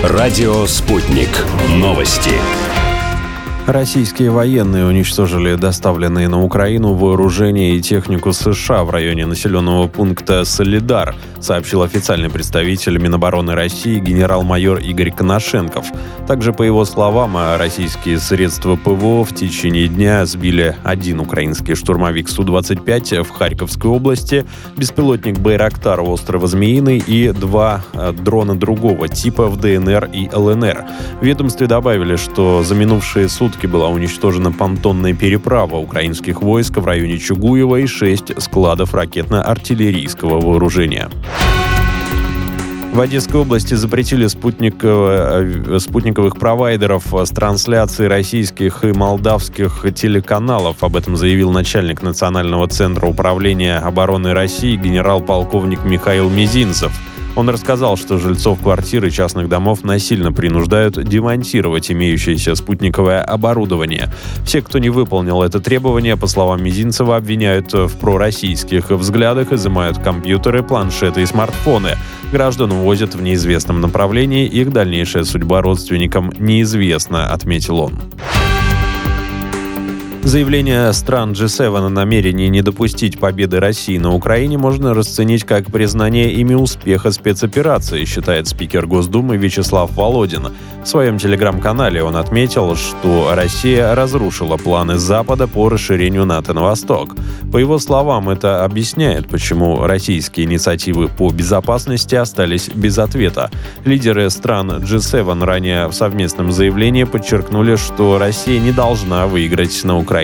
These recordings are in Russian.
Радио «Спутник». Новости. Российские военные уничтожили доставленные на Украину вооружение и технику США в районе населенного пункта Солидар, сообщил официальный представитель Минобороны России генерал-майор Игорь Коношенков. Также, по его словам, российские средства ПВО в течение дня сбили один украинский штурмовик Су-25 в Харьковской области, беспилотник «Байрактар» острова Змеиный и 2 дрона другого типа в ДНР и ЛНР. В ведомстве добавили, что за минувшие сутки была уничтожена понтонная переправа украинских войск в районе Чугуева и 6 складов ракетно-артиллерийского вооружения. В Одесской области запретили спутниковых провайдеров с трансляцией российских и молдавских телеканалов. Об этом заявил начальник Национального центра управления обороны России генерал-полковник Михаил Мизинцев. Он рассказал, что жильцов квартир и частных домов насильно принуждают демонтировать имеющееся спутниковое оборудование. Все, кто не выполнил это требование, по словам Мизинцева, обвиняют в пророссийских взглядах, изымают компьютеры, планшеты и смартфоны. Граждан увозят в неизвестном направлении, их дальнейшая судьба родственникам неизвестна, отметил он. Заявление стран G7 о намерении не допустить победы России на Украине можно расценить как признание ими успеха спецоперации, считает спикер Госдумы Вячеслав Володин. В своем телеграм-канале он отметил, что Россия разрушила планы Запада по расширению НАТО на восток. По его словам, это объясняет, почему российские инициативы по безопасности остались без ответа. Лидеры стран G7 ранее в совместном заявлении подчеркнули, что Россия не должна выиграть на Украине.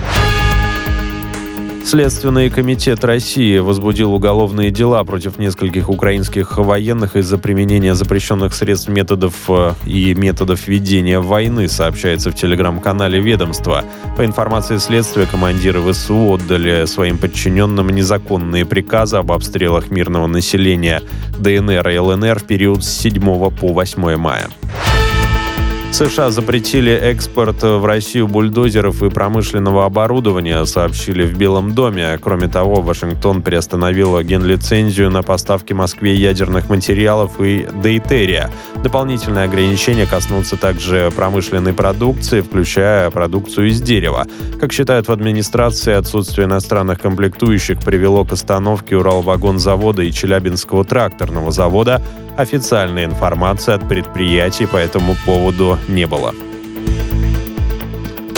Следственный комитет России возбудил уголовные дела против нескольких украинских военных из-за применения запрещенных средств методов ведения войны, сообщается в телеграм-канале ведомства. По информации следствия, командиры ВСУ отдали своим подчиненным незаконные приказы об обстрелах мирного населения ДНР и ЛНР в период с 7 по 8 мая. США запретили экспорт в Россию бульдозеров и промышленного оборудования, сообщили в Белом доме. Кроме того, Вашингтон приостановил генлицензию на поставки Москве ядерных материалов и дейтерия. Дополнительные ограничения коснутся также промышленной продукции, включая продукцию из дерева. Как считают в администрации, отсутствие иностранных комплектующих привело к остановке Уралвагонзавода и Челябинского тракторного завода. Официальной информации от предприятий по этому поводу не было.